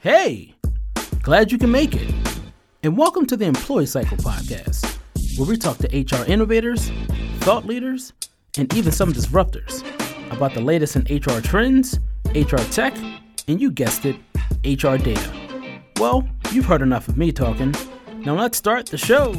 Hey, glad you can make it. And welcome to the Employee Cycle Podcast, where we talk to HR innovators, thought leaders, and even some disruptors about the latest in HR trends, HR tech, and you guessed it, HR data. Well, you've heard enough of me talking. Now let's start the show.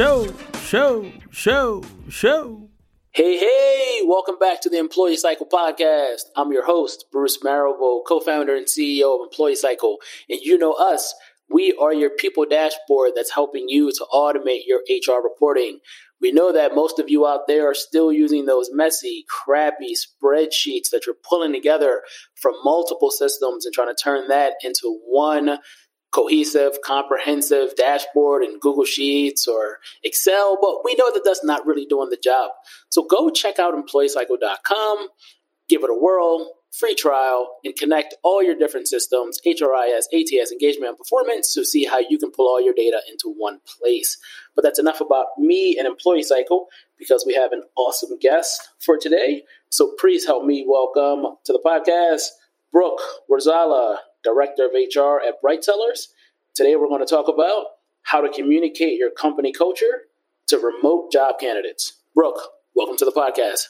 Hey, welcome back to the Employee Cycle Podcast. I'm your host, Bruce Marable, co-founder and CEO of Employee Cycle. And you know us, we are your people dashboard that's helping you to automate your HR reporting. We know that most of you out there are still using those messy, crappy spreadsheets that you're pulling together from multiple systems and trying to turn that into one cohesive, comprehensive dashboard in Google Sheets or Excel, but we know that that's not really doing the job. So go check out EmployeeCycle.com, give it a whirl, free trial, and connect all your different systems, HRIS, ATS, engagement, and performance, to see how you can pull all your data into one place. But that's enough about me and Employee Cycle, because we have an awesome guest for today. So please help me welcome to the podcast, Brooke Warzala, Director of HR at Brightsellers. Today we're going to talk about how to communicate your company culture to remote job candidates. Brooke, welcome to the podcast.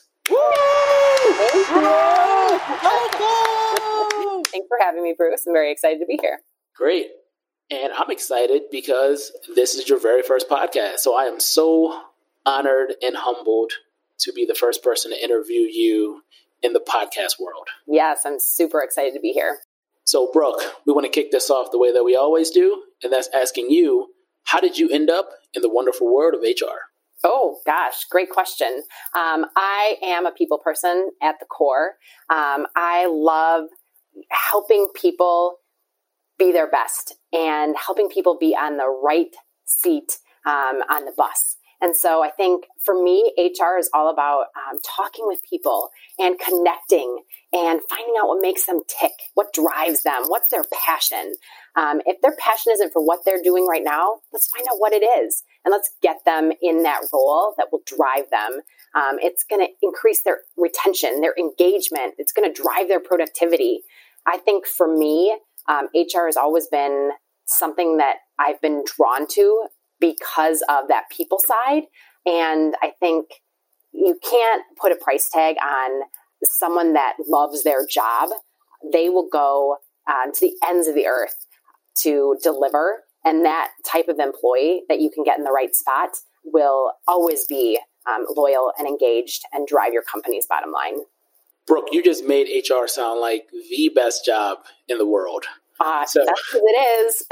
Thanks for having me, Bruce. I'm very excited to be here. Great. And I'm excited because this is your very first podcast. So I am so honored and humbled to be the first person to interview you in the podcast world. Yes, I'm super excited to be here. So, Brooke, we want to kick this off the way that we always do, and that's asking you, how did you end up in the wonderful world of HR? Oh, gosh, great question. I am a people person at the core. I love helping people be their best and helping people be on the right seat on the bus. And so I think for me, HR is all about talking with people and connecting and finding out what makes them tick, what drives them, what's their passion. If their passion isn't for what they're doing right now, let's find out what it is. And let's get them in that role that will drive them. It's going to increase their retention, their engagement. It's going to drive their productivity. I think for me, HR has always been something that I've been drawn to because of that people side. And I think you can't put a price tag on someone that loves their job. They will go to the ends of the earth to deliver. And that type of employee that you can get in the right spot will always be loyal and engaged and drive your company's bottom line. Brooke, you just made HR sound like the best job in the world. That's what it is.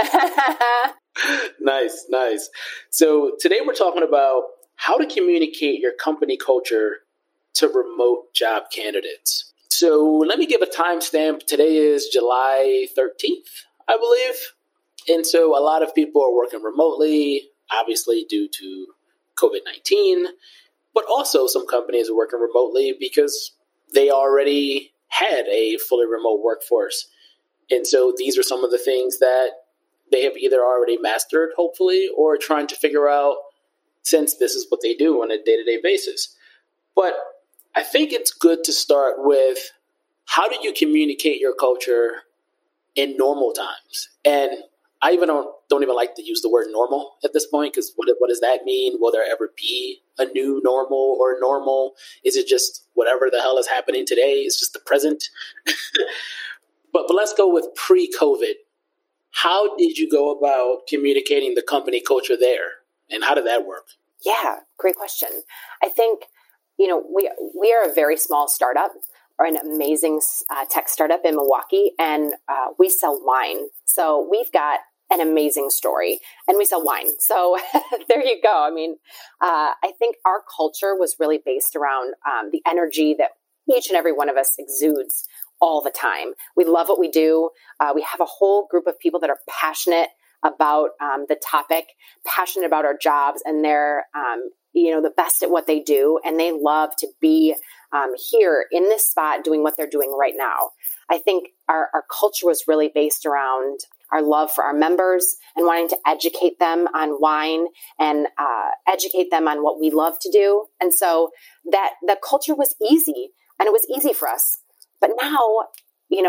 Nice. So today we're talking about how to communicate your company culture to remote job candidates. So let me give a timestamp. Today is July 13th, I believe. And so a lot of people are working remotely, obviously due to COVID-19, but also some companies are working remotely because they already had a fully remote workforce. And so these are some of the things that they have either already mastered, hopefully, or trying to figure out, since this is what they do on a day-to-day basis. But I think it's good to start with, how do you communicate your culture in normal times? And I even don't even like to use the word normal at this point, because what does that mean? Will there ever be a new normal or normal? Is it just whatever the hell is happening today? It's just the present. But let's go with pre-COVID. How did you go about communicating the company culture there? And how did that work? Yeah, great question. I think, we are a very small startup, or an amazing tech startup in Milwaukee, and we sell wine. So we've got an amazing story, and we sell wine. So there you go. I mean, I think our culture was really based around the energy that each and every one of us exudes all the time. We love what we do. We have a whole group of people that are passionate about the topic, passionate about our jobs, and they're the best at what they do, and they love to be here in this spot doing what they're doing right now. I think our culture was really based around our love for our members and wanting to educate them on wine and educate them on what we love to do. And so that the culture was easy, and it was easy for us. But now,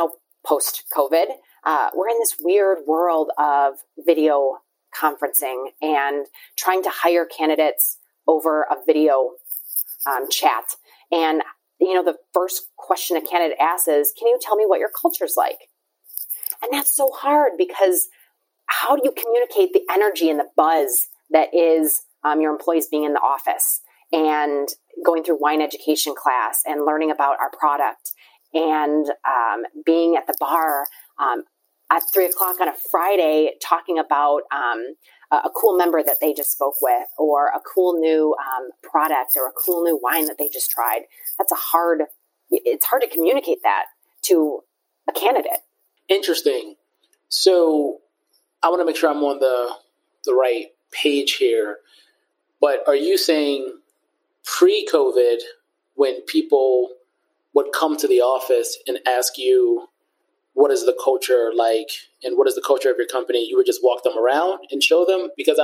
post-COVID, we're in this weird world of video conferencing and trying to hire candidates over a video chat. And, the first question a candidate asks is, can you tell me what your culture's like? And that's so hard because how do you communicate the energy and the buzz that is your employees being in the office and going through wine education class and learning about our product and being at the bar at 3:00 on a Friday talking about a cool member that they just spoke with or a cool new product or a cool new wine that they just tried. It's hard to communicate that to a candidate. Interesting. So I want to make sure I'm on the right page here. But are you saying pre-COVID, when people would come to the office and ask you, what is the culture like and what is the culture of your company, you would just walk them around and show them? Because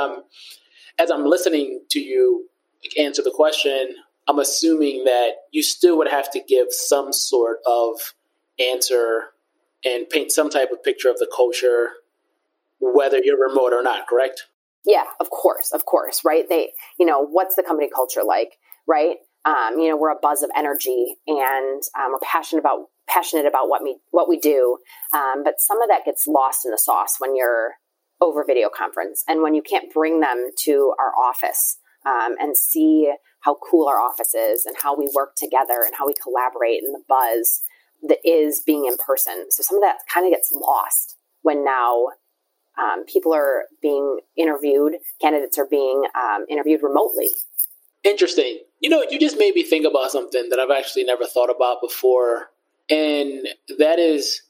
as I'm listening to you answer the question, I'm assuming that you still would have to give some sort of answer and paint some type of picture of the culture, whether you're remote or not, correct? Yeah, of course, right? What's the company culture like, right? We're a buzz of energy and we're passionate about what we do. But some of that gets lost in the sauce when you're over video conference and when you can't bring them to our office and see how cool our office is and how we work together and how we collaborate and the buzz that is being in person. So some of that kind of gets lost when now people are being interviewed, candidates are being interviewed remotely. Interesting. You just made me think about something that I've actually never thought about before. And that is,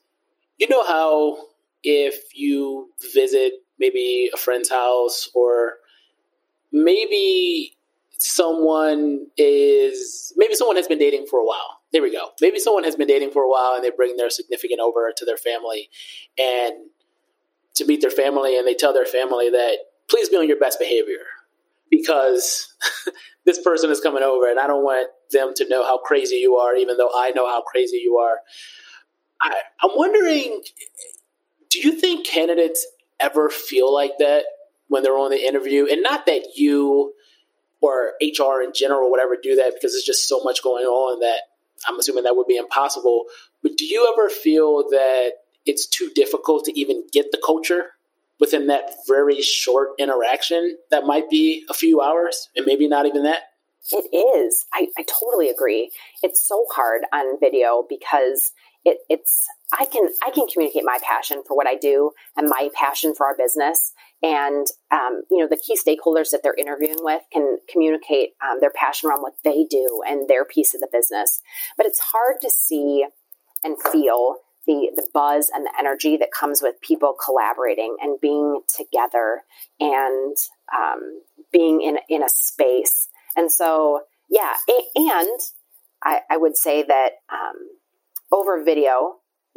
how if you visit maybe a friend's house or maybe someone has been dating for a while. There we go. Maybe someone has been dating for a while and they bring their significant over to their family and to meet their family, and they tell their family that please be on your best behavior because this person is coming over and I don't want them to know how crazy you are, even though I know how crazy you are. I'm wondering, do you think candidates ever feel like that when they're on the interview? And not that you or HR in general would ever do that because there's just so much going on that I'm assuming that would be impossible. But do you ever feel that it's too difficult to even get the culture within that very short interaction that might be a few hours and maybe not even that? It is. I totally agree. It's so hard on video because I can communicate my passion for what I do and my passion for our business. And, the key stakeholders that they're interviewing with can communicate their passion around what they do and their piece of the business. But it's hard to see and feel the buzz and the energy that comes with people collaborating and being together and being in a space. And so, yeah, and I would say that over video,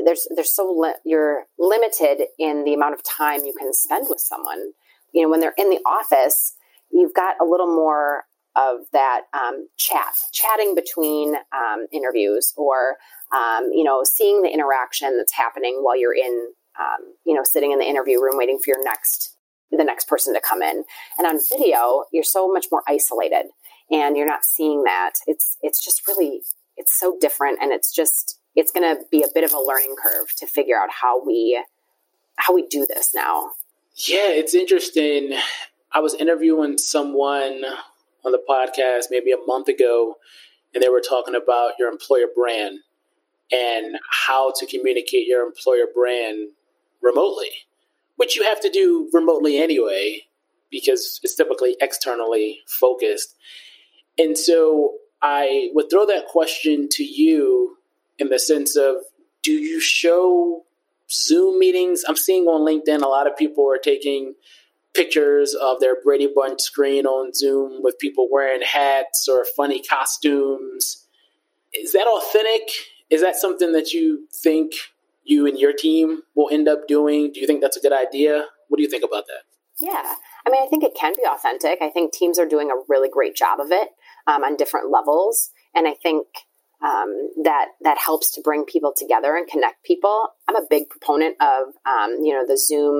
you're limited in the amount of time you can spend with someone. When they're in the office, you've got a little more of that chatting between interviews or, seeing the interaction that's happening while you're in, sitting in the interview room waiting for the next person to come in. And on video, you're so much more isolated and you're not seeing that. It's just really, it's so different. And it's going to be a bit of a learning curve to figure out how we do this now. Yeah, it's interesting. I was interviewing someone on the podcast maybe a month ago, and they were talking about your employer brand and how to communicate your employer brand remotely, which you have to do remotely anyway, because it's typically externally focused. And so I would throw that question to you in the sense of, do you show Zoom meetings? I'm seeing on LinkedIn, a lot of people are taking pictures of their Brady Bunch screen on Zoom with people wearing hats or funny costumes. Is that authentic? Is that something that you think you and your team will end up doing? Do you think that's a good idea? What do you think about that? Yeah. I think it can be authentic. I think teams are doing a really great job of it on different levels. And I think that helps to bring people together and connect people. I'm a big proponent of the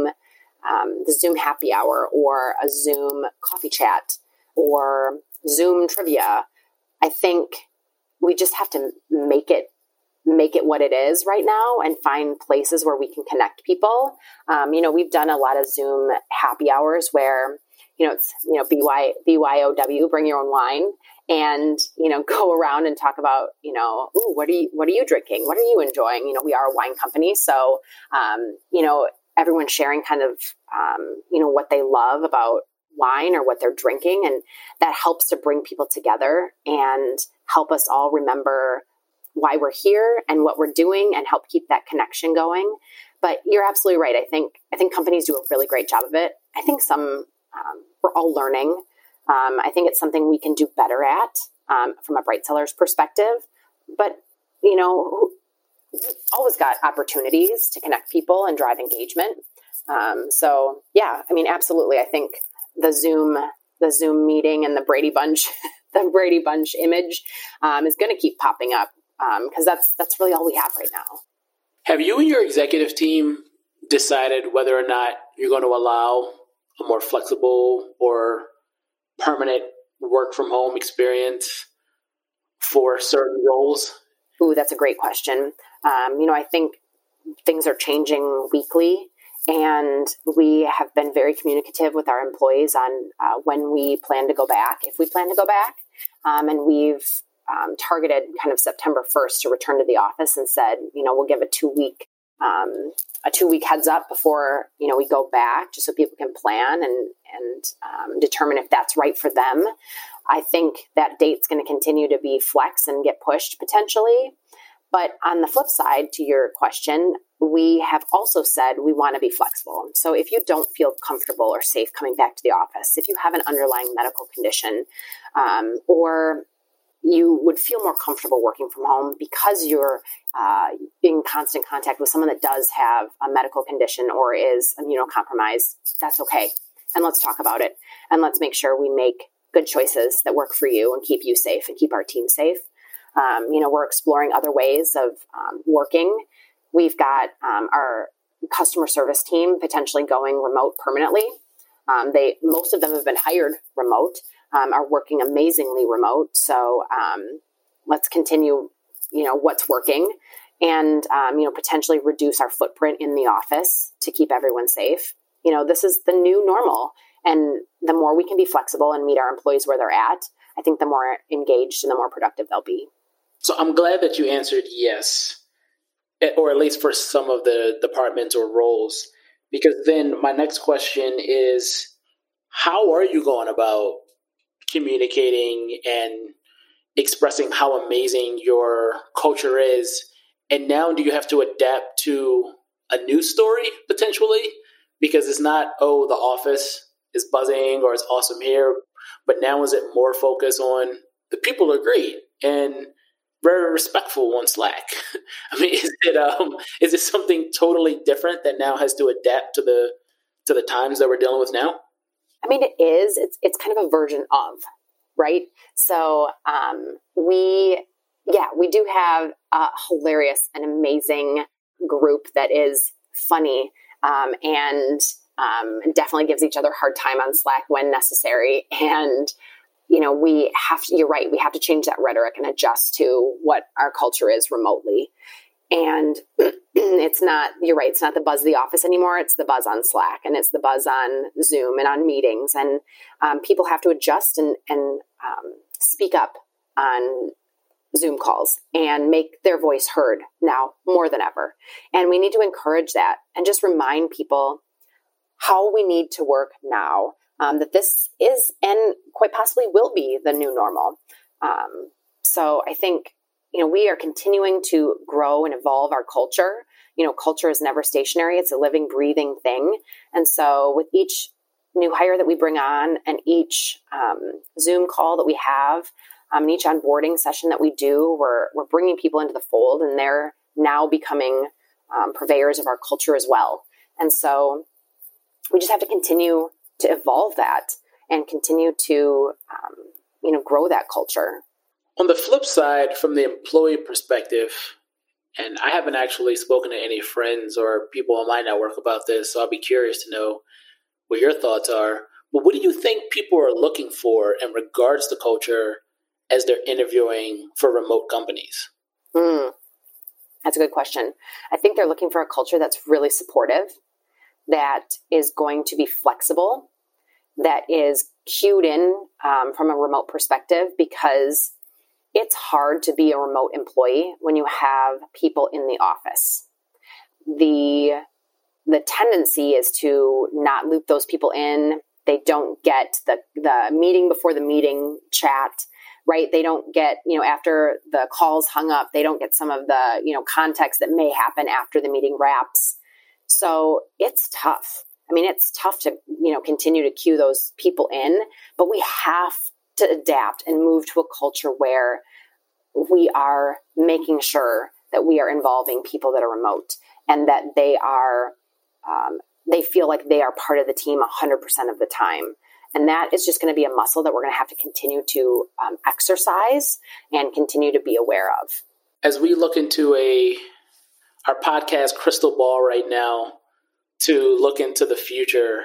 Zoom happy hour or a Zoom coffee chat or Zoom trivia. I think we just have to make it what it is right now and find places where we can connect people. We've done a lot of Zoom happy hours where, it's, BYOW, bring your own wine, and, go around and talk about, ooh, what are you drinking? What are you enjoying? We are a wine company. So, everyone's sharing kind of, what they love about wine or what they're drinking. And that helps to bring people together and help us all remember why we're here and what we're doing and help keep that connection going. But you're absolutely right. I think companies do a really great job of it. I think we're all learning. I think it's something we can do better at from a Bright Cellars perspective. But, we've always got opportunities to connect people and drive engagement. Absolutely. I think the Zoom meeting and the Brady Bunch, image is going to keep popping up because that's really all we have right now. Have you and your executive team decided whether or not you're going to allow a more flexible or permanent work from home experience for certain roles? Ooh, that's a great question. I think things are changing weekly, and we have been very communicative with our employees on when we plan to go back, if we plan to go back. And we've targeted kind of September 1st to return to the office and said, we'll give a 2-week heads up before, we go back, just so people can plan and determine if that's right for them. I think that date's going to continue to be flex and get pushed potentially. But on the flip side to your question, we have also said we want to be flexible. So if you don't feel comfortable or safe coming back to the office, if you have an underlying medical condition, or you would feel more comfortable working from home because you're in constant contact with someone that does have a medical condition or is immunocompromised, that's okay. And let's talk about it. And let's make sure we make good choices that work for you and keep you safe and keep our team safe. We're exploring other ways of working. We've got our customer service team potentially going remote permanently. Most of them have been hired remote, are working amazingly remote. So let's continue, what's working and, potentially reduce our footprint in the office to keep everyone safe. This is the new normal. And the more we can be flexible and meet our employees where they're at, I think the more engaged and the more productive they'll be. So I'm glad that you answered yes, or at least for some of the departments or roles, because then my next question is, how are you going about communicating and expressing how amazing your culture is? And now do you have to adapt to a news story potentially? Because it's not, the office is buzzing or it's awesome here, but now is it more focused on the people are great and very respectful on Slack? I mean, is it something totally different that now has to adapt to the times that we're dealing with now? I mean, it is. It's kind of a version of, right? So we do have a hilarious and amazing group that is funny and definitely gives each other a hard time on Slack when necessary. And you're right, we have to change that rhetoric and adjust to what our culture is remotely. And you're right, it's not the buzz of the office anymore. It's the buzz on Slack and it's the buzz on Zoom and on meetings. And people have to adjust and speak up on Zoom calls and make their voice heard now more than ever. And we need to encourage that and just remind people how we need to work now. That this is and quite possibly will be the new normal. So I think, we are continuing to grow and evolve our culture. Culture is never stationary. It's a living, breathing thing. And so with each new hire that we bring on and each Zoom call that we have, and each onboarding session that we do, we're bringing people into the fold, and they're now becoming purveyors of our culture as well. And so we just have to continue to evolve that and continue to, grow that culture. On the flip side, from the employee perspective, and I haven't actually spoken to any friends or people in my network about this, so I'll be curious to know what your thoughts are. But what do you think people are looking for in regards to culture as they're interviewing for remote companies? That's a good question. I think they're looking for a culture that's really supportive, that is going to be flexible, that is cued in from a remote perspective, because it's hard to be a remote employee when you have people in the office. The tendency is to not loop those people in. They don't get the meeting before the meeting chat, right? They don't get, after the call's hung up, they don't get some of the, context that may happen after the meeting wraps. So it's tough. I mean, it's tough to, continue to cue those people in, but we have to adapt and move to a culture where we are making sure that we are involving people that are remote and that they are, they feel like they are part of the team 100% of the time. And that is just going to be a muscle that we're going to have to continue to exercise and continue to be aware of. As we look into our podcast crystal ball right now to look into the future,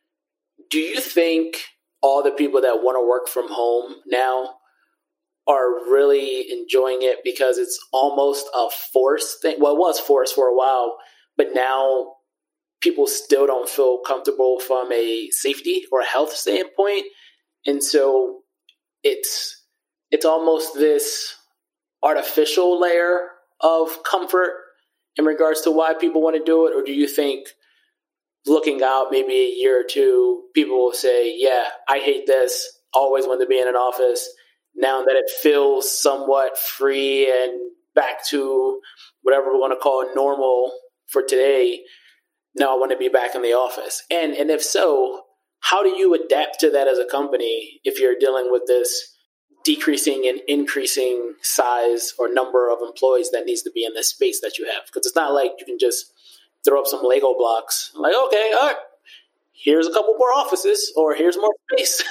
do you think all the people that want to work from home now are really enjoying it because it's almost a forced thing? Well, it was forced for a while, but now people still don't feel comfortable from a safety or a health standpoint. And so it's almost this artificial layer of comfort in regards to why people want to do it? Or do you think looking out maybe a year or two, people will say, yeah, I hate this, always want to be in an office. Now that it feels somewhat free and back to whatever we want to call normal for today, now I want to be back in the office. And if so, how do you adapt to that as a company if you're dealing with this decreasing and increasing size or number of employees that needs to be in this space that you have? Because it's not like you can just throw up some Lego blocks. Like, okay, all right, here's a couple more offices or here's more space.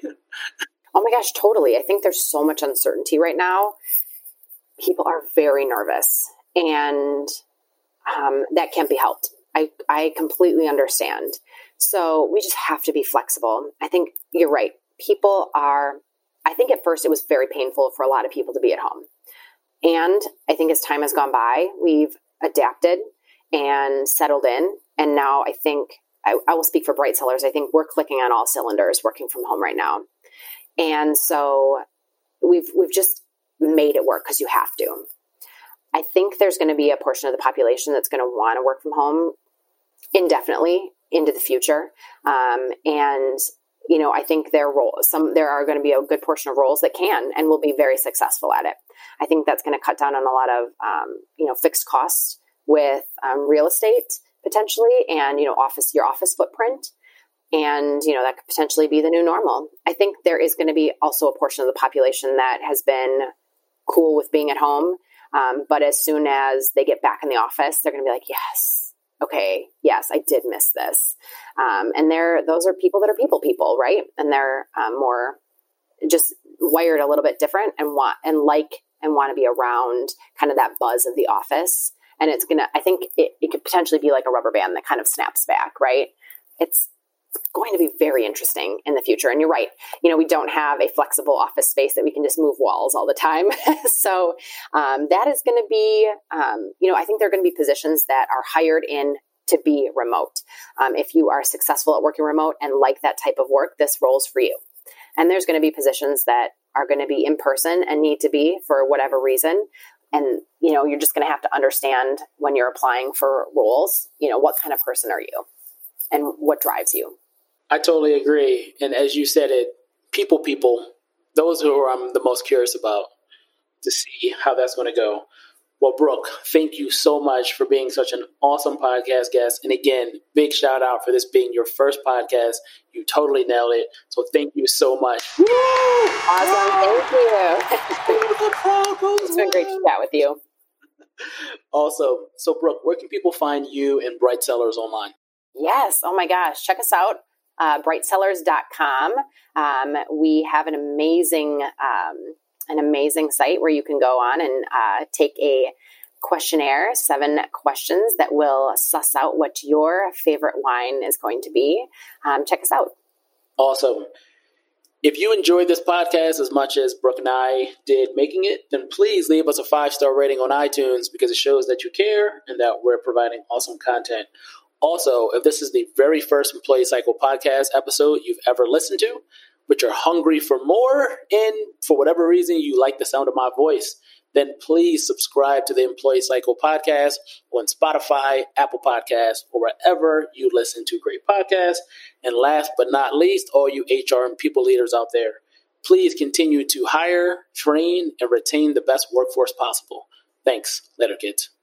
Oh my gosh, totally. I think there's so much uncertainty right now. People are very nervous, and that can't be helped. I completely understand. So we just have to be flexible. I think you're right. I think at first it was very painful for a lot of people to be at home. And I think as time has gone by, we've adapted and settled in. And now I think, I will speak for Bright Cellars, I think we're clicking on all cylinders working from home right now. And so we've just made it work because you have to. I think there's going to be a portion of the population that's going to want to work from home indefinitely into the future. And, I think there are going to be a good portion of roles that can and will be very successful at it. I think that's going to cut down on a lot of, fixed costs with real estate potentially and, your office footprint. And, that could potentially be the new normal. I think there is going to be also a portion of the population that has been cool with being at home. But as soon as they get back in the office, they're going to be like, yes, okay, yes, I did miss this. And those are people that are people, right? And they're more just wired a little bit different and want to be around kind of that buzz of the office. And I think it could potentially be like a rubber band that kind of snaps back, right? It's going to be very interesting in the future. And you're right. We don't have a flexible office space that we can just move walls all the time. So that is going to be, I think there are going to be positions that are hired in to be remote. If you are successful at working remote and like that type of work, this role's for you. And there's going to be positions that are going to be in person and need to be for whatever reason. And, you're just going to have to understand when you're applying for roles, what kind of person are you and what drives you? I totally agree. And as you said it, people, those who I'm the most curious about to see how that's going to go. Well, Brooke, thank you so much for being such an awesome podcast guest. And again, big shout out for this being your first podcast. You totally nailed it. So thank you so much. Woo! Awesome. Thank you. It's been great to chat with you. Awesome. So Brooke, where can people find you and Bright Cellars online? Yes. Oh my gosh. Check us out. brightcellars.com. We have an amazing an amazing site where you can go on and take a questionnaire, 7 questions that will suss out what your favorite wine is going to be. Check us out. Awesome. If you enjoyed this podcast as much as Brooke and I did making it, then please leave us a 5-star rating on iTunes because it shows that you care and that we're providing awesome content. Also, if this is the very first Employee Cycle podcast episode you've ever listened to, but you're hungry for more and for whatever reason you like the sound of my voice, then please subscribe to the Employee Cycle podcast on Spotify, Apple Podcasts, or wherever you listen to great podcasts. And last but not least, all you HR and people leaders out there, please continue to hire, train, and retain the best workforce possible. Thanks. Later, kids.